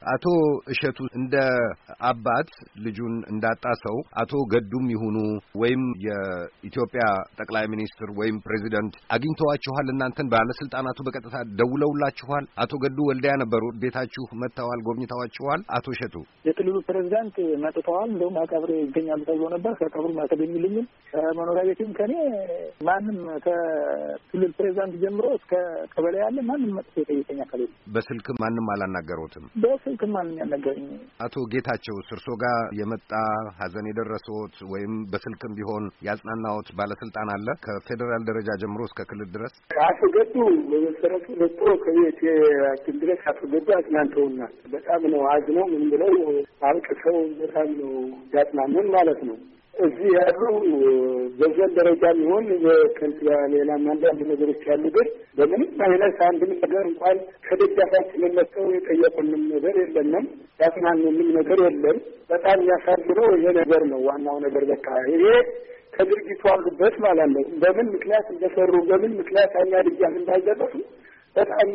አቶ እሸቱ እንደ አባት ልጁን እንዳጣሰው አቶ ገዱም ይሁኑ ወይም የኢትዮጵያ ጠቅላይ ሚኒስትር ወይም ፕሬዚደንት አግኝተዋችኋል? እናንተን ባለስልጣናቱ በቀጥታ ደውለውላችኋል? አቶ ገዱ ወልዲያ ነበሩ። ቤታችሁ መጥተዋል? ጎብኝተዋችኋል? አቶ እሸቱ የክልሉ ፕሬዚዳንት መጥተዋል። እንደውም አቀብሬ ይገኛሉ ተብሎ ነበር። ከቀብሩ አልተገኙልኝም። ከመኖሪያ ቤትም ከኔ ማንም ከክልል ፕሬዚዳንት ጀምሮ እስከ ቀበሌ ያለ ማንም መጥቶ የጠየቀኝ አካል የለም። በስልክ ማንም አላናገሩትም? በስልክ ማንም ያናገረኝ። አቶ ጌታቸው እርሶ ጋር የመጣ ሀዘን የደረሰዎት ወይም በስልክም ቢሆን ያጽናናዎት ባለስልጣን አለ ከፌዴራል ደረጃ ጀምሮ እስከ ክልል ድረስ? አቶ ገዱ በመሰረቱ መጥቶ ከቤት ድረስ አቶ ገዱ አጽናንተውናል። በጣም ነው አዝነው ምን ብለው አልቅሰው በጣም ነው ያጽናኑን ማለት ነው። እዚህ ያሉ በዘን ደረጃ የሚሆን በከንቲባ ሌላም አንዳንድ ነገሮች ያሉ ግን በምንም አይነት አንድም ነገር እንኳን ከደጃፋችን መጥተው የጠየቁንም ነገር የለንም፣ ያጽናኑንም ነገር የለም። በጣም የሚያሳዝነው ይሄ ነገር ነው። ዋናው ነገር በቃ ይሄ ከድርጊቱ አሉበት ማለት ነው። በምን ምክንያት እንደሰሩ በምን ምክንያት እኛ ድጃፍ እንዳልደረሱ በጣም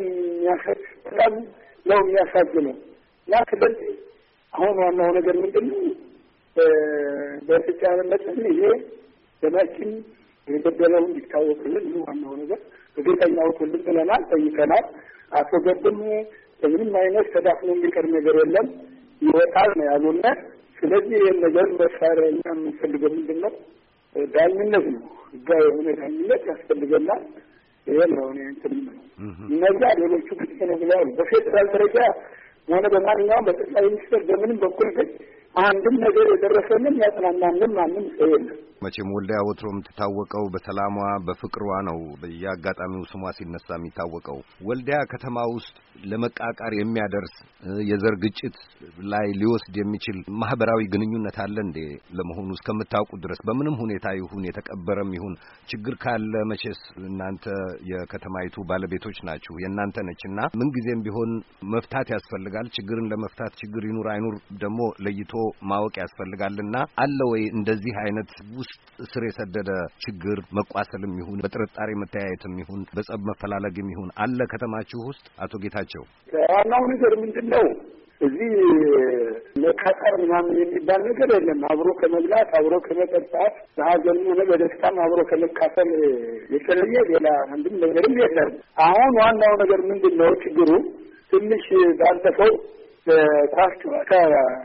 ነው የሚያሳዝነው። እና ስለዚህ አሁን ዋናው ነገር ምንድን ነው? በተቻለ መጠን ይሄ ደማችን የገደለው እንዲታወቅልን ዋናው ነገር እርግጠኛ አውጡልን ብለናል፣ ጠይቀናል። አቶ ገዱም በምንም አይነት ተዳፍኖ የሚቀር ነገር የለም ይወጣል ነው ያሉና ስለዚህ ይህን ነገር መሳሪያ እኛ የምንፈልገው ምንድን ነው? ዳኝነት ነው። ህጋዊ የሆነ ዳኝነት ያስፈልገናል። ይሄን ነው እንትን ነው እነዚያ ሌሎቹ ግጭት ነው ብለዋል። በፌዴራል ደረጃ ሆነ በማንኛውም በጠቅላይ ሚኒስትር በምንም በኩል ግን አንድም ነገር የደረሰልን ያጽናናልን ማንም ሰው የለም። መቼም ወልዲያ ወትሮ የምትታወቀው በሰላሟ በፍቅሯ ነው። በየአጋጣሚው ስሟ ሲነሳ የሚታወቀው ወልዲያ ከተማ ውስጥ ለመቃቃር የሚያደርስ የዘር ግጭት ላይ ሊወስድ የሚችል ማህበራዊ ግንኙነት አለ እንዴ? ለመሆኑ እስከምታውቁ ድረስ በምንም ሁኔታ ይሁን የተቀበረም ይሁን ችግር ካለ መቼስ እናንተ የከተማይቱ ባለቤቶች ናችሁ፣ የእናንተ ነችና ምንጊዜም ቢሆን መፍታት ያስፈልጋል። ችግርን ለመፍታት ችግር ይኑር አይኑር ደግሞ ለይቶ ማወቅ ያስፈልጋልና አለ ወይ እንደዚህ አይነት ውስጥ ስር የሰደደ ችግር መቋሰልም ይሁን በጥርጣሬ መተያየትም ይሁን በጸብ መፈላለግም ይሁን አለ ከተማችሁ ውስጥ? አቶ ጌታቸው ዋናው ነገር ምንድን ነው? እዚህ መቃቃር ምናምን የሚባል ነገር የለም። አብሮ ከመብላት አብሮ ከመጠጣት በሀዘን ሆነ በደስታም አብሮ ከመካፈል የተለየ ሌላ አንድም ነገርም የለም። አሁን ዋናው ነገር ምንድን ነው? ችግሩ ትንሽ ባለፈው ኳስ ጨዋታ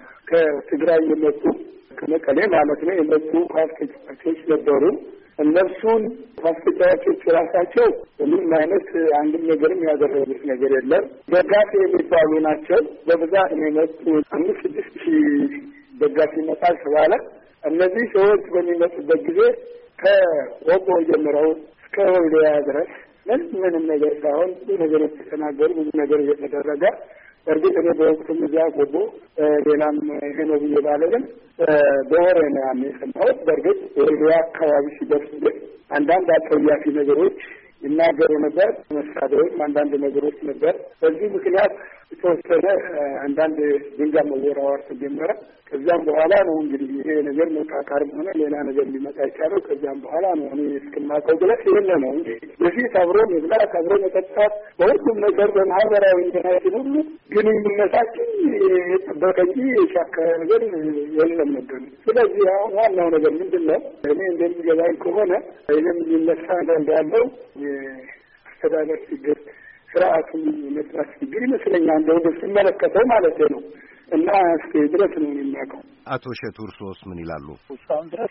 ከትግራይ የመጡ ከመቀሌ ማለት ነው የመጡ ኳስ ተጫዋቾች ነበሩ። እነሱን ኳስ ተጫዋቾች ራሳቸው ምንም አይነት አንድም ነገርም ያደረጉት ነገር የለም። ደጋፊ የሚባሉ ናቸው። በብዛት ነው የመጡ 5-6 ሺህ ደጋፊ ይመጣል ተባለ። እነዚህ ሰዎች በሚመጡበት ጊዜ ከቆቦ ጀምረው እስከ ወልዲያ ድረስ ምንም ነገር ሳይሆን ብዙ ነገሮች የተናገሩ ብዙ ነገር እየተደረገ እርግጥ እኔ በወቅቱም እዚያ ቆቦ ሌላም ይሄ ነው ብዬ ባለግን በወሬ ነው ያን የሰማሁት። በእርግጥ ወልዲያ አካባቢ ሲደርስ ግን አንዳንድ አጸያፊ ነገሮች ይናገሩ ነበር። መሳደቦች አንዳንድ ነገሮች ነበር። በዚህ ምክንያት የተወሰነ አንዳንድ ድንጋይ መወራወር ተጀመረ። ከዚያም በኋላ ነው እንግዲህ ይሄ ነገር መቃቃርም ሆነ ሌላ ነገር ሊመጣ ይቻለው። ከዚያም በኋላ ነው እኔ እስከማውቀው ድረስ ይሄን ነው እንጂ በፊት አብሮ መብላት አብሮ መጠጣት በሁሉም ነገር በማህበራዊ እንትናችን ሁሉ ግንኙነታችን የጠበቀ እንጂ የሻከረ ነገር የለም ነበር። ስለዚህ አሁን ዋናው ነገር ምንድን ነው? እኔ እንደሚገባኝ ከሆነ ይህም ሊነሳ እንዳለው የአስተዳደር ችግር ስርዓቱን የመስራት ችግር ይመስለኛል እንደው ስመለከተው ማለት ነው። እና እስከ ድረስ ነው የሚያውቀው። አቶ እሸቱ እርስዎስ ምን ይላሉ? እስካሁን ድረስ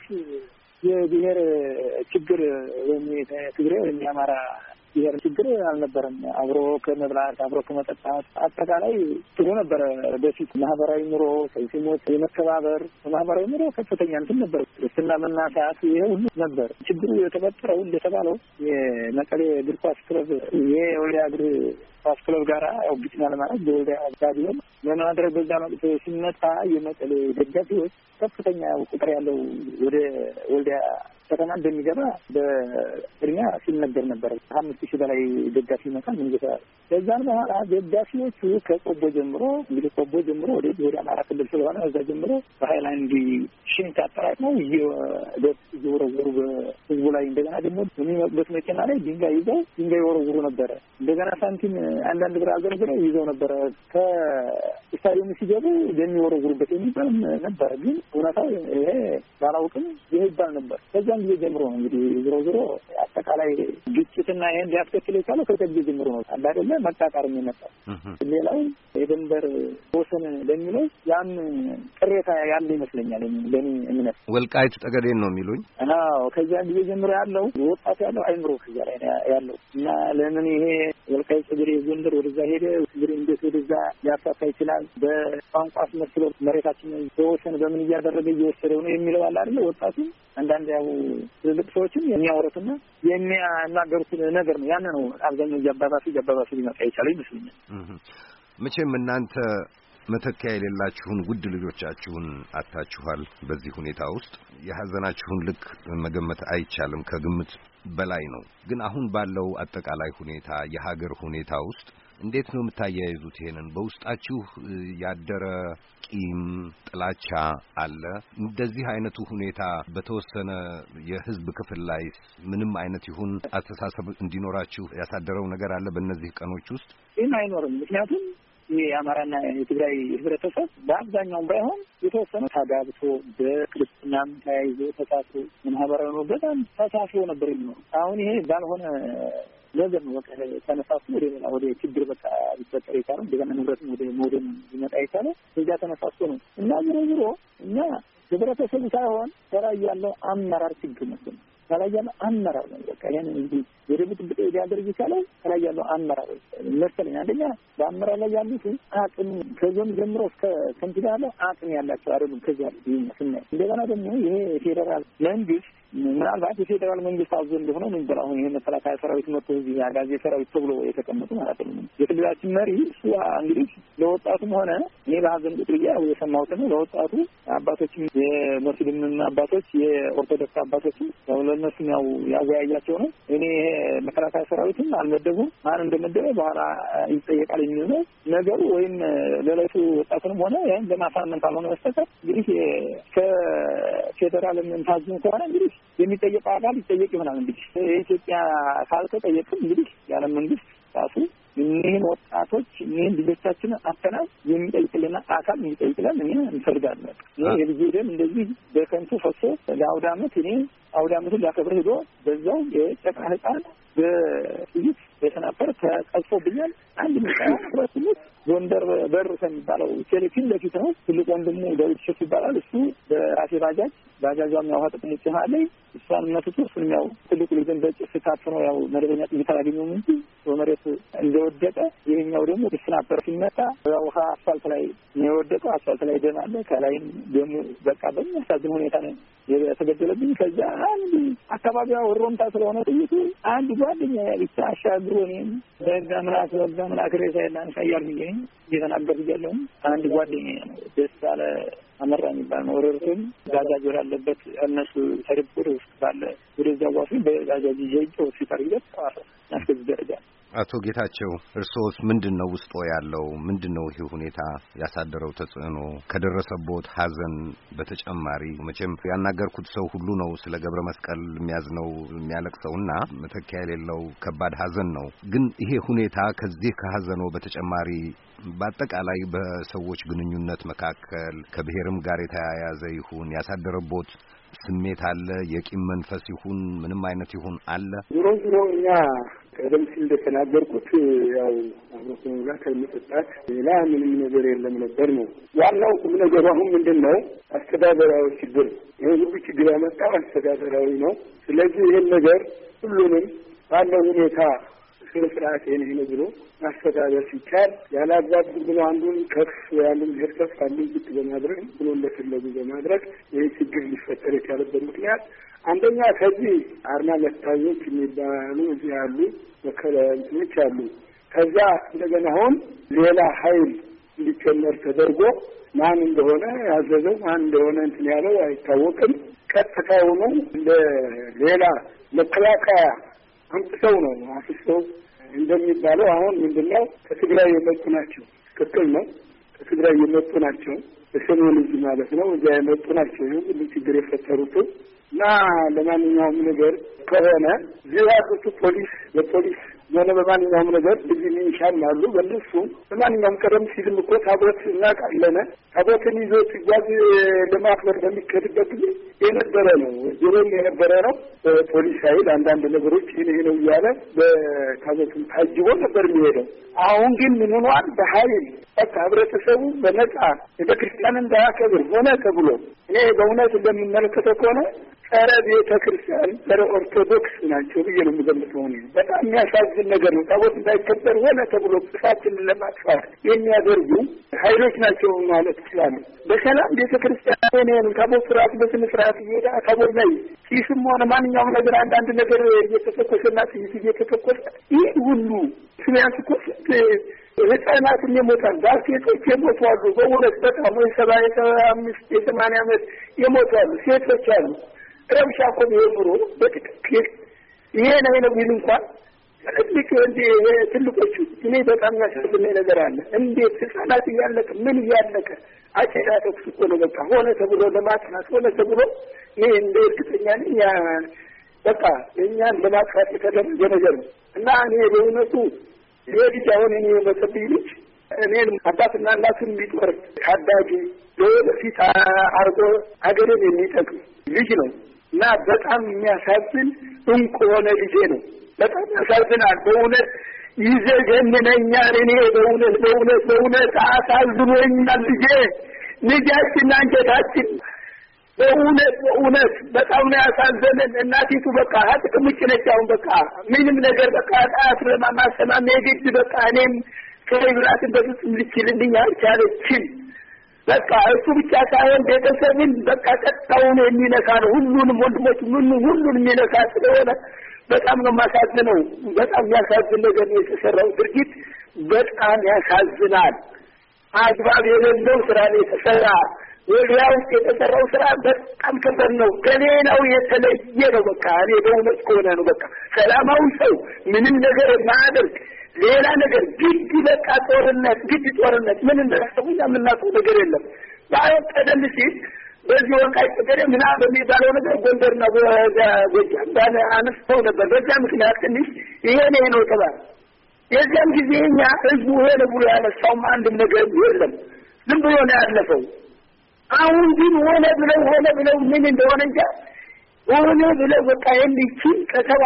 የብሔር ችግር ወይም የትግሬ ወይም የአማራ ብሔር ችግር አልነበረም። አብሮ ከመብላት አብሮ ከመጠጣት አጠቃላይ ጥሩ ነበረ። በፊት ማህበራዊ ኑሮ ሲሞት የመተባበር ማህበራዊ ኑሮ ከፍተኛ እንትን ነበር። ክርስትና መናሳት ይሄ ሁሉ ነበር። ችግሩ የተፈጠረው እንደተባለው የመቀሌ እግር ኳስ ክለብ የወልዲያ እግር ኳስ ክለብ ጋራ ያው ግጭት ለማድረግ በወልዲያ ስታዲየም ለማድረግ በዛ ወቅት ሲመጣ የመቀሌ ደጋፊዎች ከፍተኛ ቁጥር ያለው ወደ ወልዲያ ከተማ እንደሚገባ በእድሜያ ሲነገር ነበር። 5000 በላይ ደጋፊ ይመጣል ምን ይገባል። ከዛን በኋላ ደጋፊዎቹ ከቆቦ ጀምሮ እንግዲህ ቆቦ ጀምሮ ወደ አማራ ክልል ስለሆነ እዛ ጀምሮ በሃይላንድ ሽንት አጠራቅመው እየወረወሩ በህዝቡ ላይ እንደገና ደግሞ የሚመጡበት መኪና ላይ ድንጋይ ይዘው ድንጋይ ይወረውሩ ነበረ። እንደገና ሳንቲም አንዳንድ ብር አዘርግረው ይዘው ነበረ። ከስታዲየም ሲገቡ የሚወረውሩበት የሚባል ነበር። ግን እውነታው ይሄ ባላውቅም ይሄ ይባል ነበር። ከዛም ጊዜ ጀምሮ ነው እንግዲህ ዞሮ አጠቃላይ ግጭትና ይሄን ሊያስከትል የቻለው ከዚህ ጀምሮ ነው አይደለ መቃቃር የሚመጣው። ሌላው የድንበር ወሰን ለሚለው ያም ቅሬታ ያለ ይመስለኛል ለኔ እምነት። ወልቃይት ጠገዴን ነው የሚሉኝ? አዎ ከዚያ ጊዜ ጀምሮ ያለው ወጣት ያለው አይምሮ ከዚያ ላይ ያለው እና ለምን ይሄ ወልቃይት ጠገዴ ጎንደር ወደዛ ሄደ ትግሬ እንዴት ወደዛ ሊያሳካ ይችላል? በቋንቋ አስመስሎ መሬታችንን በወሰን በምን እያደረገ እየወሰደው ነው የሚለው አለ አይደል ወጣቱ። አንዳንድ ያው ትልቅ ሰዎችም የሚያወሩትና የሚናገሩት ነገር ነው። ያን ነው አብዛኛው እያባባሱ ሊመጣ ይችላል ይመስለኛል። መቼም እናንተ መተኪያ የሌላችሁን ውድ ልጆቻችሁን አጣችኋል። በዚህ ሁኔታ ውስጥ የሐዘናችሁን ልክ መገመት አይቻልም፣ ከግምት በላይ ነው። ግን አሁን ባለው አጠቃላይ ሁኔታ የሀገር ሁኔታ ውስጥ እንዴት ነው የምታያይዙት? ይሄንን በውስጣችሁ ያደረ ቂም፣ ጥላቻ አለ? እንደዚህ አይነቱ ሁኔታ በተወሰነ የህዝብ ክፍል ላይ ምንም አይነት ይሁን አስተሳሰብ እንዲኖራችሁ ያሳደረው ነገር አለ በእነዚህ ቀኖች ውስጥ? ይህም አይኖርም። ምክንያቱም የአማራና የትግራይ ህብረተሰብ በአብዛኛውም ባይሆን የተወሰነ ታጋብቶ በክርስትናም ተያይዞ ተሳስሮ ማህበራዊ ነው በጣም ተሳስሮ ነበር የሚኖር። አሁን ይሄ ባልሆነ ነገር ነው በቃ ተነሳስቶ ወደ ሌላ ወደ ችግር በቃ ሊፈጠር የቻለው እንደገና ንብረትም ወደ መውደም ሊመጣ የቻለው እዚያ ተነሳስቶ ነው እና ዞሮ እኛ ህብረተሰቡ ሳይሆን ከላይ ያለው አመራር ችግር ነው። ከላይ ያለው አመራር ነው በቃ ይሄን እንግዲህ ወደ ብጥብጥ ሊያደርግ ይችላል። ከላይ ያለው አመራር መሰለኝ አንደኛ በአመራር ላይ ያሉት አቅም ከዞን ጀምሮ እስከ ከንቲባ ያለው አቅም ያላቸው አይደሉም። ከዚያ ስናይ እንደገና ደግሞ ይሄ ፌዴራል መንግስት ምናልባት የፌዴራል መንግስት አዞ እንደሆነ ነው የሚባለው። አሁን ይሄ መከላከያ ሰራዊት መጥቶ እዚህ አጋዚ ሰራዊት ተብሎ የተቀመጡ ማለት ነው። የክልላችን መሪ እሱ እንግዲህ ለወጣቱም ሆነ እኔ በሀዘን ቁጥር ያው የሰማሁት ነው ለወጣቱ አባቶችም የሙስሊም አባቶች የኦርቶዶክስ አባቶችም ያው ለነሱም ያው ያወያያቸው ነው። እኔ መከላከያ ሰራዊትም አልመደቡም ማን እንደመደበ በኋላ ይጠየቃል የሚል ነው ነገሩ። ወይም ለለቱ ወጣቱንም ሆነ ያን ለማሳመን ካልሆነ በስተቀር እንግዲህ ከፌዴራል መንታዝን ከሆነ እንግዲህ የሚጠየቀው አካል ይጠየቅ ይሆናል። እንግዲህ የኢትዮጵያ ካልተጠየቅም እንግዲህ የዓለም መንግስት ራሱ እኒህን ወጣቶች እኒህን ልጆቻችንን አተናል የሚጠይቅልና አካል የሚጠይቅልን እኔ እንፈልጋለን። ይህ የልጅ ደም እንደዚህ በከንቱ ፈሶ ለአውደ ዓመት እኔ አውደ ዓመቱን ሊያከብር ሄዶ በዛው የጨቅላ ህፃን በጥይት በተናበር ተቀልፎብኛል። አንድ ምሳሌ ጎንደር በር ከሚባለው ቴሌፊን ለፊት ነው። ትልቅ ወንድሙ ዳዊት ሸፍ ይባላል። እሱ በራሴ ባጃጇም ያው ጥቅም ይችላል። እሷን መጥቶ እሱም ያው ትልቁ ልጅን በጭስ ታፍኖ ያው መደበኛ ጥይት አላገኘውም እንጂ በመሬት እንደወደቀ ይሄኛው ደግሞ ስናፐር ሲመታ ያው አስፋልት ላይ ነው የወደቀው። አስፋልት ላይ ደም አለ። ከላይም ደሙ በቃ በሚያሳዝን ሁኔታ ነው የተገደለብኝ። ከዛ አንድ አካባቢዋ ወሮምታ ስለሆነ ጥይቱ አንድ ጓደኛ ብቻ አሻግሮ እኔም በጋምናክ ሬሳ የላን ሳያል ብዬ እየተናገርኩ እያለሁ አንድ ጓደኛ ነው ደስ አለ አመራ የሚባል ነው ወረርቱም ጋዛጅ ወዳለበት እነሱ ተደብቆ ውስጥ ባለ ወደዚያ ዋፊ በጋዛጅ ይዤ ሆስፒታል ይገባል። እስከዚህ ደረጃ አቶ ጌታቸው እርሶስ ምንድነው ውስጦ ያለው? ምንድነው ይሄ ሁኔታ ያሳደረው ተጽዕኖ? ከደረሰቦት ሐዘን በተጨማሪ መቼም ያናገርኩት ሰው ሁሉ ነው ስለ ገብረ መስቀል የሚያዝነው የሚያለቅሰውና መተኪያ የሌለው ከባድ ሐዘን ነው። ግን ይሄ ሁኔታ ከዚህ ከሐዘኑ በተጨማሪ በአጠቃላይ በሰዎች ግንኙነት መካከል ከብሔርም ጋር የተያያዘ ይሁን ያሳደረቦት ስሜት አለ? የቂም መንፈስ ይሁን ምንም አይነት ይሁን አለ? ዞሮ እኛ ቀደም ሲል እንደተናገርኩት ያው አብሮን ጋር ከመጠጣት ሌላ ምንም ነገር የለም ነበር ነው ዋናው ቁም ነገሩ። አሁን ምንድነው አስተዳደራዊ ችግር፣ ይሄ ሁሉ ችግር ያመጣው አስተዳደራዊ ነው። ስለዚህ ይሄን ነገር ሁሉንም ባለው ሁኔታ ስርዓት ይሄን ብሎ ማስተዳደር ሲቻል ያላዛብ ብሎ አንዱን ከፍ ያሉን ህርከፍ አንዱን ዝቅ በማድረግ ብሎ እንደፈለጉ በማድረግ ይህ ችግር ሊፈጠር የቻለበት ምክንያት አንደኛ ከዚህ አርማ መታኞች የሚባሉ እዚህ ያሉ መከላከያዎች አሉ። ከዛ እንደገና አሁን ሌላ ኃይል እንዲጨመር ተደርጎ ማን እንደሆነ ያዘዘው ማን እንደሆነ እንትን ያለው አይታወቅም። ቀጥታውኑ ለሌላ መከላከያ አምጥተው ነው አፍሰው እንደሚባለው አሁን ምንድነው ከትግራይ የመጡ ናቸው። ትክክል ነው። ከትግራይ የመጡ ናቸው። በሰሜን እዝ ማለት ነው። እዛ የመጡ ናቸው። ሁሉ ችግር የፈጠሩት እና ለማንኛውም ነገር ከሆነ ዚያቱ ፖሊስ በፖሊስ የሆነ በማንኛውም ነገር ልጅ ሚኒሻም አሉ። በእነሱ በማንኛውም ቀደም ሲልም እኮ ታቦት እናውቃለን። ታቦትን ይዞ ሲጓዝ ለማክበር በሚከድበት ጊዜ የነበረ ነው። ጅሮም የነበረ ነው። በፖሊስ ኃይል አንዳንድ ነገሮች ይሄ ነው እያለ በታቦቱን ታጅቦ ነበር የሚሄደው። አሁን ግን ምን ሆኗል? በኃይል በቃ ህብረተሰቡ በነጻ ቤተክርስቲያን እንዳያከብር ሆነ ተብሎ እኔ በእውነት እንደምመለከተው ከሆነ ጸረ ቤተ ክርስቲያን ጸረ ኦርቶዶክስ ናቸው ብዬ ነው የምገምተው። በጣም የሚያሳዝን ነገር ነው። ታቦት እንዳይከበር ሆነ ተብሎ ጥፋትን ለማጥፋት የሚያደርጉ ኃይሎች ናቸው ማለት ይችላሉ። በሰላም ቤተ ክርስቲያን ታቦት ስርዓት በስነ ስርዓት እየሄደ ታቦት ላይ ኪስም ሆነ ማንኛውም ነገር አንዳንድ ነገር እየተተኮሰና ጥይት እየተተኮሰ ይህ ሁሉ ስሚያንስ እኮ ህፃናትም የሞታል፣ ሴቶች የሞቱ አሉ። በእውነት በጣም ወይ 75 የ80 ዓመት የሞቱ አሉ፣ ሴቶች አሉ። ረብሻ እኮ ቢሆኑ በትክክል ይሄ ነው ቢሉ እንኳን ትልቆቹ እኔ በጣም ያሳዝነኝ ነገር አለ። እንዴት ህፃናት እያለቀ ምን እያለቀ አጨዳ ተኩስ እኮ ነው በቃ ሆነ ተብሎ ለማጥፋት ሆነ ተብሎ እኔ እንደ እርግጠኛ ነኝ በቃ እኛን ለማጥፋት የተደረገ ነገር ነው እና እኔ በእውነቱ ይሄ ልጅ አሁን እኔ የመሰብኝ ልጅ እኔን አባትና እናቱን ቢጦር ታዳጊ ለወደፊት አርጎ ሀገርን የሚጠቅም ልጅ ነው እና በጣም የሚያሳዝን እንቁ የሆነ ልጄ ነው። በጣም ያሳዝናል በእውነት ይዘገንነኛል። እኔ በእውነት አሳዝኖኛል ልጃችን አንጀታችን በእውነት በጣም ነው ያሳዘነን። እናቲቱ በቃ ጥቅም ውጭ ነች። አሁን በቃ ምንም ነገር በቃ ማሰማም የግድ በቃ እኔም ከብራትን በፍጹም ልችልልኝ አልቻለችም። በቃ እሱ ብቻ ሳይሆን ቤተሰብን በቃ ቀጣውን የሚነካ ነው። ሁሉንም ወንድሞች ሁሉንም የሚነካ ስለሆነ በጣም ነው ማሳዝነው። በጣም ያሳዝን ነገር ነው የተሰራው ድርጊት በጣም ያሳዝናል። አግባብ የሌለው ስራ ነው የተሰራ። ወዲያ ውስጥ የተሰራው ስራ በጣም ከባድ ነው። ከሌላው የተለየ ነው። በቃ እኔ በእውነት ከሆነ ነው በቃ ሰላማዊ ሰው ምንም ነገር ማያደርግ ሌላ ነገር ግድ በቃ ጦርነት ምን እንደሰው የምናውቀው ነገር የለም። ባይሆን ቀደም ሲል በዚህ ወልቃይት ጠገዴ ምናምን በሚባለው ነገር ጎንደርና ጎጃም ባለ አነስተው ነበር። በዛ ምክንያት ትንሽ ይሄ ነው ተባለ። የዚያም ጊዜ እኛ ህዝቡ ሆነ ብሎ ያነሳውም አንድም ነገር የለም። ዝም ብሎ ነው ያለፈው። አሁን ግን ሆነ ብለው ምን እንደሆነ እንጃ ሆነ ብለው በቃ የሚችል ከተማ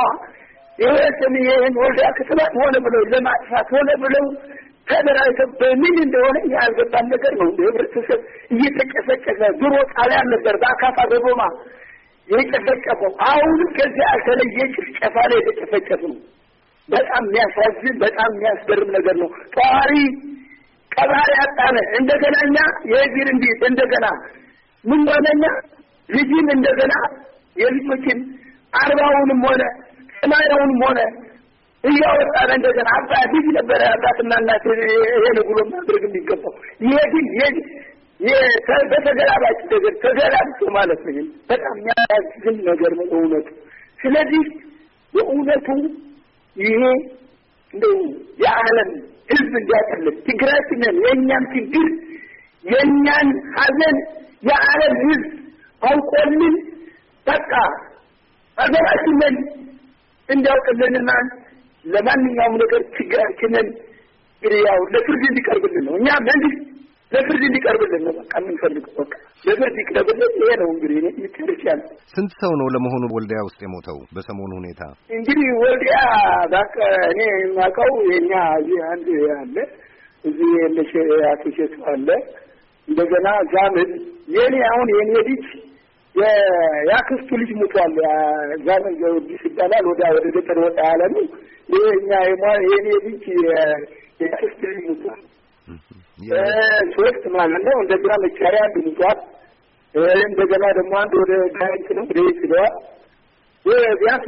ይሄን ወልዳ ከተማ ሆነ ብለው ለማጥፋት ሆነ ብለው ተደራጅተው በምን እንደሆነ ያልገባን ነገር ነው። ህብረተሰብ እየተጨፈጨፈ ድሮ ጣሊያን ነበር በአካፋ በቦማ የጨፈጨፈው። አሁን ከዚያ የተለየ ጭፍጨፋ ላይ የተጨፈጨፈ ነው። በጣም የሚያሳዝን በጣም የሚያስገርም ነገር ነው። ጧሪ ቀባሪ አጣነ እንደገናኛ የእግዚር እንዴት እንደገና ምን ሆነኛ ልጅን እንደገና የልጆችን 40ውንም ሆነ 80ውንም ሆነ እያወጣን እንደገና አባቴ ነበር አባትና እናት ይሄን ብሎ ማድረግ የሚገባው ይሄ ግን በተገላባጭ ነገር ተገላብጦ ማለት ነው። በጣም የሚያሳዝን ነገር ነው እውነቱ። ስለዚህ የእውነቱ ይሄ እንደው የዓለም ህዝብ እንዲያቀልጥ ችግራችንን የእኛን ችግር የእኛን ሀዘን የዓለም ህዝብ አውቆልን በቃ ሀገራችንን እንዲያውቅልንና ለማንኛውም ነገር ችግራችንን ያው ለፍርድ እንዲቀርብልን ነው። እኛ መንግስት ለፍርድ እንዲቀርብልን ነው በቃ የምንፈልገው። በቃ ለፍርድ ይቅረብልን። ይሄ ነው እንግዲህ እኔ ይችላል። ስንት ሰው ነው ለመሆኑ ወልዲያ ውስጥ የሞተው በሰሞኑ ሁኔታ? እንግዲህ ወልዲያ በቃ እኔ የማውቀው የኛ እዚህ አንድ አለ እዚህ ለሽ አትሸት አለ እንደገና ዛመድ የኔ አሁን የኔ ልጅ ያክስቱ ልጅ ሞቷል። ዛመድ ጊዮርጊስ ይባላል። ወደ ገጠር ወጣ ያለ ነው። የኛ የኔ ልጅ ያክስቱ ልጅ ሞቷል። ሶስት ማለት ነው። እንደገና መቻሪያ አንድ ሞቷል። እንደገና ደግሞ አንድ ወደ ጋይንት ነው ወደ ይስለዋል። ቢያንስ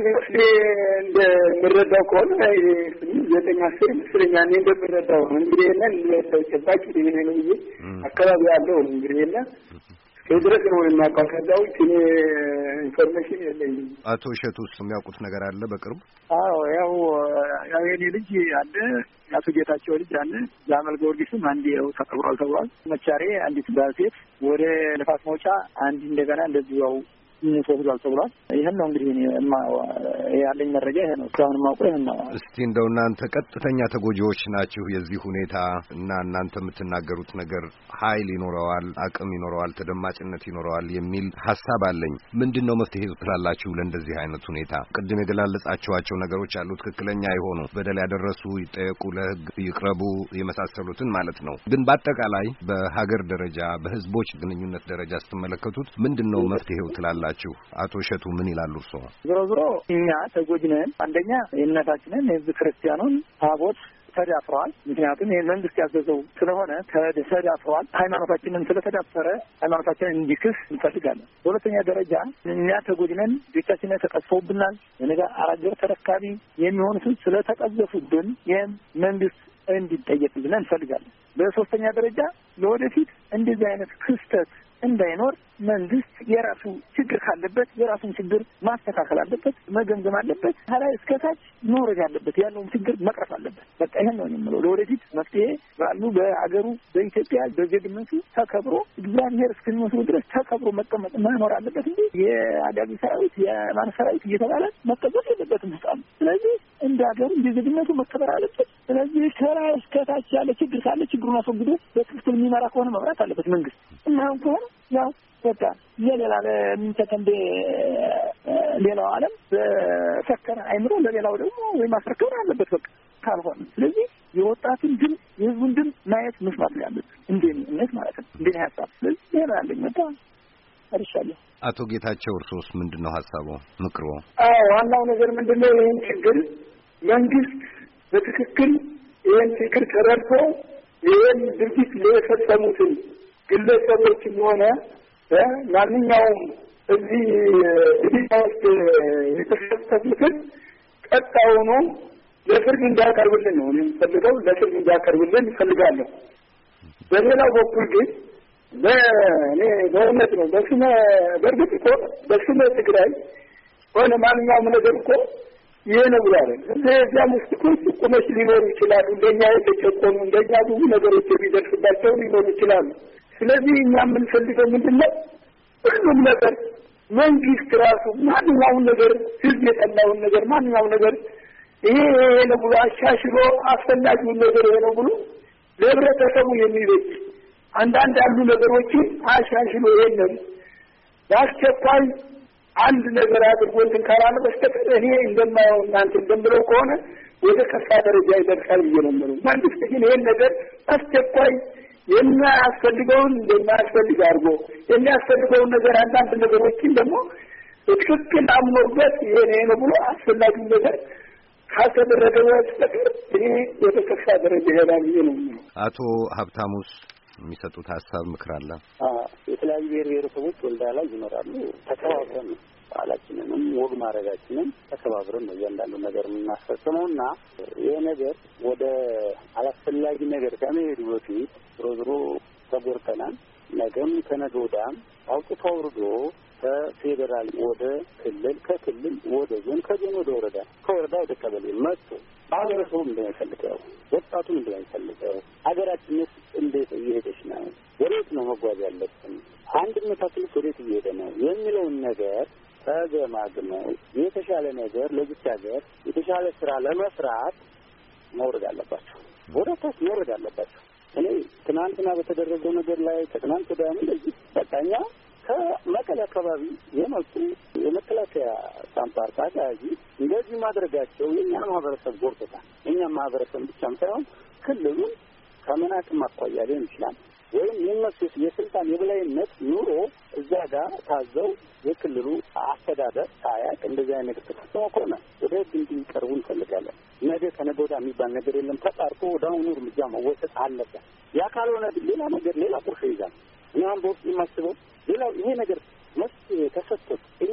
እንደምረዳው ከሆነ 9-10 ይመስለኛል እንደምረዳው ነው። እንግዲህ የለን ተጨባጭ ነው እንጂ አካባቢ ያለው እንግዲህ የለን ከድረስ ነው የማውቀው። ከዛ ውጭ እኔ ኢንፎርሜሽን የለኝም። አቶ እሸቱስ የሚያውቁት ነገር አለ በቅርብ? አዎ ያው የኔ ልጅ አለ፣ አቶ ጌታቸው ልጅ አለ። ዛመል ጊዮርጊስም አንድ ያው ተቀብሯል ተብሏል። መቻሬ አንዲት ባልቴት ወደ ንፋስ መውጫ አንድ እንደገና እንደዚህ ያው ተወስዷል ተብሏል። ይሄን ነው እንግዲህ ያለኝ መረጃ ይሄ ነው። እስካሁን የማውቀው ይሄን ነው። እስቲ እንደው እናንተ ቀጥተኛ ተጎጂዎች ናችሁ የዚህ ሁኔታ እና እናንተ የምትናገሩት ነገር ኃይል ይኖረዋል፣ አቅም ይኖረዋል፣ ተደማጭነት ይኖረዋል የሚል ሀሳብ አለኝ። ምንድነው መፍትሄ ትላላችሁ ለእንደዚህ አይነት ሁኔታ? ቅድም የገላለጻችኋቸው ነገሮች አሉ፣ ትክክለኛ የሆኑ በደል ያደረሱ ይጠየቁ፣ ለሕግ ይቅረቡ የመሳሰሉትን ማለት ነው። ግን በአጠቃላይ በሀገር ደረጃ በህዝቦች ግንኙነት ደረጃ ስትመለከቱት ምንድነው መፍትሄው ትላላችሁ? አቶ እሸቱ ምን ይላሉ እርስዎ? ዞሮ እኛ ተጎጂ ነን። አንደኛ የእምነታችንን የህዝብ ክርስቲያኑን ታቦት ተዳፍረዋል። ምክንያቱም ይህ መንግስት ያዘዘው ስለሆነ ተዳፍረዋል። ሃይማኖታችንን ስለተዳፈረ ሃይማኖታችንን እንዲክስ እንፈልጋለን። በሁለተኛ ደረጃ እኛ ተጎጂ ነን። ቤታችንን ተቀጥፈውብናል። የነገ አገር ተረካቢ የሚሆኑት ስለተቀዘፉብን ይህም መንግስት እንዲጠየቅልን እንፈልጋለን። በሶስተኛ ደረጃ ለወደፊት እንደዚህ አይነት ክስተት እንዳይኖር መንግስት የራሱ ችግር ካለበት የራሱን ችግር ማስተካከል አለበት፣ መገምገም አለበት። ከላይ እስከታች መውረድ አለበት፣ ያለውን ችግር መቅረፍ አለበት። በቃ ይሄን ነው የምለው። ለወደፊት መፍትሄ ባሉ በአገሩ በኢትዮጵያ በዜግነቱ ተከብሮ እግዚአብሔር እስከሚመስሉ ድረስ ተከብሮ መቀመጥ መኖር አለበት እንጂ የአዳጊ ሰራዊት የማን ሰራዊት እየተባለ መቀመጥ የለበትም ህፃኑ። ስለዚህ እንደ ሀገሩ እንደ ዜግነቱ መከበር አለበት። ስለዚህ ከላይ እስከታች ያለ ችግር ካለ ችግሩን አስወግዶ በትክክል የሚመራ ከሆነ መምራት አለበት መንግስት እና ከሆነ ያው በቃ የሌላ ለምንተከንደ ሌላው ዓለም በሰከነ አይምሮ ለሌላው ደግሞ ወይ ማስረከብ አለበት በቃ ካልሆነ። ስለዚህ የወጣቱን ግን የህዝቡን ግን ማየት መስማት ያለበት እንደኔ ማለት ነው እንደኔ ሀሳብ። ስለዚህ ሌላ ያለኝ መጣ አርሻለሁ። አቶ ጌታቸው እርሶስ ምንድነው ሀሳቡ ምክሮ? ዋናው ነገር ምንድነው ይሄን ችግር መንግስት በትክክል ይሄን ችግር ተረድቶ ይሄን ድርጊት ለፈጸሙትን ግለሰቦችም ሆነ ማንኛውም እዚህ ውስጥ የተሳተፉትን ቀጣውኑ ለፍርድ እንዳቀርብልን ነው የምፈልገው። ለፍርድ እንዳቀርብልን እፈልጋለሁ። በሌላው በኩል ግን በእኔ በእውነት ነው በእርግጥ እኮ በስመ ትግራይ ሆነ ማንኛውም ነገር እኮ ይሄ ነው ብሏል። እዚያም ውስጥ እኮ ጭቁኖች ሊኖሩ ይችላሉ። እንደኛ የተጨቆኑ እንደኛ ብዙ ነገሮች የሚደርስባቸው ሊኖሩ ይችላሉ። ስለዚህ እኛ የምንፈልገው ምንድን ነው? ሁሉም ነገር መንግስት ራሱ ማንኛውን ነገር ህዝብ የጠላውን ነገር ማንኛውን ነገር ይሄ ነው ብሎ አሻሽሎ አስፈላጊውን ነገር ይሄ ነው ብሎ ለህብረተሰቡ የሚበጅ አንዳንድ ያሉ ነገሮችን አሻሽሎ ይሄንን በአስቸኳይ አንድ ነገር አድርጎ እንትን ካላለ በስተቀር እኔ እንደማየው እናንተ እንደምለው ከሆነ ወደ ከፋ ደረጃ ይደርሳል ብዬ ነው የምለው። መንግስት ግን ይሄን ነገር አስቸኳይ የሚያስፈልገውን እንደማያስፈልግ አድርጎ የሚያስፈልገውን ነገር አንዳንድ ነገሮችን ደግሞ ትክክል አምኖበት ይሄ ነው ብሎ አስፈላጊውን ነገር ካልተደረገ በስተቀር እኔ ወደ ከፋ ደረጃ ይሄዳል ብዬ ነው የምለው። አቶ ሀብታሙስ የሚሰጡት ሀሳብ ምክር አለ? የተለያዩ ብሔር ብሔረሰቦች ወልዳ ላይ ይኖራሉ። ተከባብረን ነው ባህላችንንም ወግ ማድረጋችንን ተከባብረን ነው እያንዳንዱ ነገር የምናስፈጽመው እና ይሄ ነገር ወደ አላስፈላጊ ነገር ከመሄዱ በፊት ዞሮ ተጎርተናል። ነገም ከነገ ወዲያም አውጥቶ አውርዶ ከፌዴራል ወደ ክልል፣ ከክልል ወደ ዞን፣ ከዞን ወደ ወረዳ፣ ከወረዳ ወደ ቀበሌ መጥቶ ማህበረሰቡ እንደሚፈልገው ወጣቱን እንደሚፈልገው ሀገራችንስ እንዴት እየሄደች ነው፣ ወዴት ነው መጓዝ ያለብን፣ አንድነታችንስ ወዴት እየሄደ ነው የሚለውን ነገር ተገማግመው የተሻለ ነገር ለዚች ሀገር የተሻለ ስራ ለመስራት መውረድ አለባቸው፣ ወደ ታች መውረድ አለባቸው። እኔ ትናንትና በተደረገው ነገር ላይ ከትናንት ወዲያ እንደዚህ በቃኛ ከመቀሌ አካባቢ የመጡ የመከላከያ ሳምፓር ታጋዚ እንደዚህ ማድረጋቸው የኛ ማህበረሰብ ጎርቶታል። የኛ ማህበረሰብ ብቻም ሳይሆን ክልሉን ከመናቅም አኳያ ሊሆን ይችላል ወይም የነሱ የስልጣን የበላይነት ኑሮ እዛ ጋር ታዘው የክልሉ አስተዳደር ሳያቅ እንደዚህ አይነት ነገር ተፈጽሞ ከሆነ ወደ ህግ እንዲቀርቡ እንፈልጋለን። ነገ ከነገ ወዲያ የሚባል ነገር የለም። ተጣርቶ ወደ አሁኑ እርምጃ መወሰድ አለበት። ያ ካልሆነ ሌላ ነገር ሌላ ቁርሾ ይዛል። እኛም በውስጥ የማስበው ሌላው ይሄ ነገር መፍትሄ ተሰጥቶት እኛም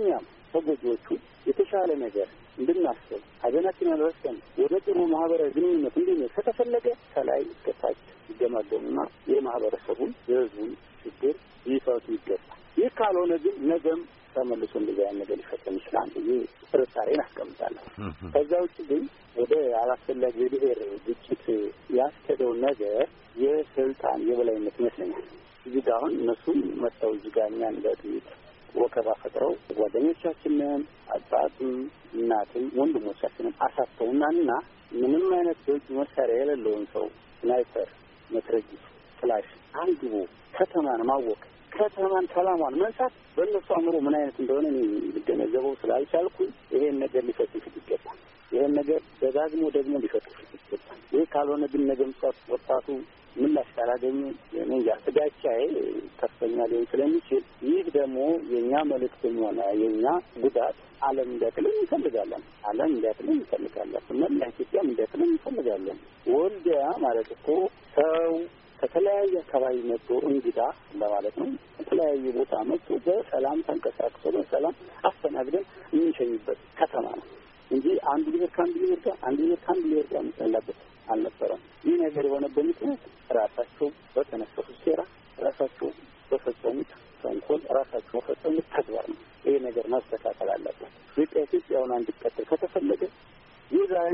ተጎጂዎቹ የተሻለ ነገር እንድናስብ ሀገራችንን ረስተን ወደ ጥሩ ማህበራዊ ግንኙነት እንድንሄድ ከተፈለገ ከላይ እስከታች ይገመገሙና የማህበረሰቡን የህዝቡን ችግር ይፈቱ ይገባል። ይህ ካልሆነ ግን ነገም ተመልሶ እንደዚህ አይነት ነገር ሊፈጠር ይችላል። ይህ ጥርጣሬን አስቀምጣለሁ። ከዛ ውጭ ግን ወደ አላስፈላጊ የብሔር ግጭት ያስከደው ነገር የስልጣን የበላይነት ይመስለኛል። እዚህ ጋር አሁን እነሱም መጥተው እዚህ ጋር እኛን በጥይት ወከባ ፈጥረው ጓደኞቻችንን አባትም እናትም ወንድሞቻችንን አሳተውናልና ምንም አይነት በእጅ መሳሪያ የሌለውን ሰው ስናይፐር፣ መትረጊስ፣ ፍላሽ አንግቦ ከተማን ማወቅ ከተማን ሰላሟን መንሳት በእነሱ አእምሮ ምን አይነት እንደሆነ እኔ ሊገነዘበው ስላልቻልኩ ይሄን ነገር ሊፈትሹት ይገባል። ይሄን ነገር ደግሞ ሊፈትሹት ይገባል። ይህ ካልሆነ ግን ነገም ወጣቱ ምላሽ ካላገኙ እንጃ ስጋቻዬ ከፍተኛ ሊሆን ስለሚችል ይህ ደግሞ የእኛ መልእክትም ሆነ የእኛ ጉዳት ዓለም እንዲያክልን እንፈልጋለን። ዓለም እንዲያክልን እንፈልጋለን። መላ ኢትዮጵያም እንዲያክልን እንፈልጋለን። ወልዲያ ማለት እኮ ሰው ከተለያየ አካባቢ መጥቶ እንግዳ እንደማለት ነው። ከተለያየ ቦታ መጥቶ በሰላም ተንቀሳቅሶ በሰላም አስተናግደን የምንሸኝበት ከተማ ነው እንጂ አንዱ ብሔር ከአንዱ ብሔር ጋር አንዱ ብሔር ከአንዱ ብሔር ጋር የሚጠላበት አልነበረም። ይህ ነገር የሆነበት ምክንያት ራሳቸው በተነሰሱት ሴራ፣ ራሳቸው በፈጸሙት ተንኮል፣ ራሳቸው በፈጸሙት ተግባር ነው። ይህ ነገር መስተካከል አለበት። ኢትዮጵያውን እንዲቀጥል ከተፈለገ ይህ ዛሬ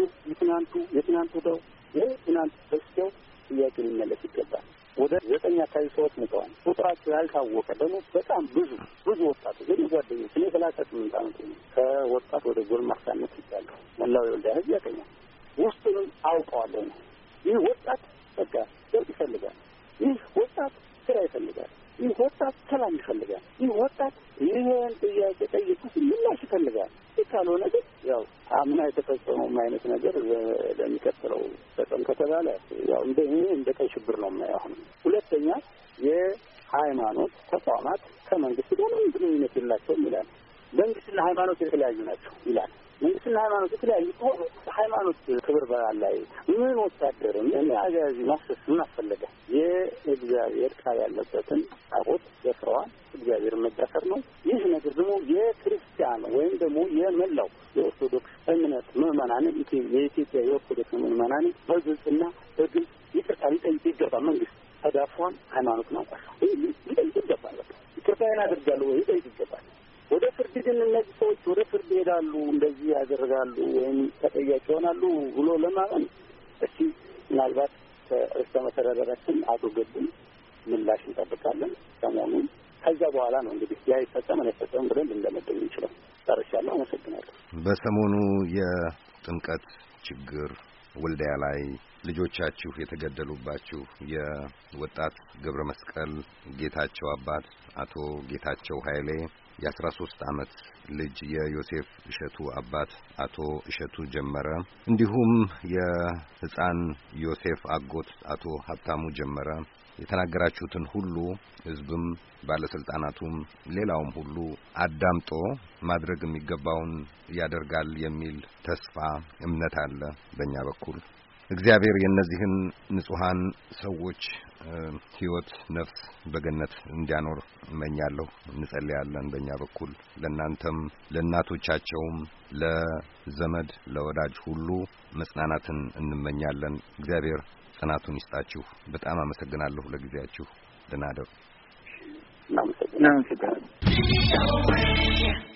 የትናንቱ ደው የትናንት በስቲያው ጥያቄ ሊመለስ ይገባል። ወደ 9 አካባቢ ሰዎች ሞተዋል። ቁጥራቸው ያልታወቀ ደግሞ በጣም ብዙ ወጣቶች የኔ ጓደኞች እኔ 38 ዓመት ነው ከወጣት ወደ ጎልማሳነት ይቻለሁ። መላው የወልዲያ ህዝብ ያቀኛል። ውስጡንም አውቀዋለሁ ነው። ይህ ወጣት በቃ ለውጥ ይፈልጋል። ይህ ወጣት ስራ ይፈልጋል። ይህ ወጣት ሰላም ይፈልጋል። ይህ ወጣት ይህን ጥያቄ ጠይቁት ምላሽ ይፈልጋል። ይህ ካልሆነ ግን ያው አምና የተፈጸመው አይነት ነገር ለሚቀጥለው ተጠም ከተባለ ያው እንደ ቀይ ሽብር ነው የማየው። አሁን ሁለተኛ የሃይማኖት ተቋማት ከመንግስት ጋር ምንም ግንኙነት የላቸውም ይላል። መንግስትና ሃይማኖት የተለያዩ ናቸው ይላል። መንግስትና ሃይማኖት የተለያዩ ከሆኑ ሃይማኖት ክብር በዓል ላይ ምን ወታደር ምን አጋዚ ማስፈስ ምን አስፈለገ? የእግዚአብሔር ቃል ያለበትን ታቦት ደፍረዋል። እግዚአብሔር መዳፈር ነው። ይህ ነገር ደግሞ የክርስቲያን ወይም ደግሞ የመላው የኦርቶዶክስ እምነት ምዕመናን የኢትዮጵያ የኦርቶዶክስ ምዕመናን በግልጽና በግልጽ ይቅርታ ሊጠይቅ ይገባል። መንግስት ተዳፍሯል፣ ሃይማኖት ነው ሊጠይቅ ይገባል። ይቅርታዬን አድርጋለሁ ወይ ሊጠይቅ ይገባል። ወደ ፍርድ ግን እነዚህ ሰዎች ወደ ፍርድ ይሄዳሉ፣ እንደዚህ ያደርጋሉ ወይም ተጠያቂ ይሆናሉ ብሎ ለማመን እስቲ ምናልባት ከርዕሰ መስተዳድራችን አቶ ገዱም ምላሽ እንጠብቃለን ሰሞኑን። ከዛ በኋላ ነው እንግዲህ ያ ይፈጸማል አይፈጸምም ብለን ልንደመድም እንችላል። ጨርሻለሁ። አመሰግናለሁ። በሰሞኑ የጥምቀት ችግር ወልዲያ ላይ ልጆቻችሁ የተገደሉባችሁ የወጣት ገብረ መስቀል ጌታቸው አባት አቶ ጌታቸው ኃይሌ የ13 ዓመት ልጅ የዮሴፍ እሸቱ አባት አቶ እሸቱ ጀመረ እንዲሁም የህፃን ዮሴፍ አጎት አቶ ሀብታሙ ጀመረ የተናገራችሁትን ሁሉ ህዝብም ባለስልጣናቱም ሌላውም ሁሉ አዳምጦ ማድረግ የሚገባውን ያደርጋል የሚል ተስፋ እምነት አለ በእኛ በኩል። እግዚአብሔር የእነዚህን ንጹሃን ሰዎች ህይወት ነፍስ በገነት እንዲያኖር እመኛለሁ፣ እንጸልያለን በእኛ በኩል። ለእናንተም ለእናቶቻቸውም ለዘመድ ለወዳጅ ሁሉ መጽናናትን እንመኛለን። እግዚአብሔር ጽናቱን ይስጣችሁ። በጣም አመሰግናለሁ ለጊዜያችሁ። ደህና እደሩ። እናመሰግናለን።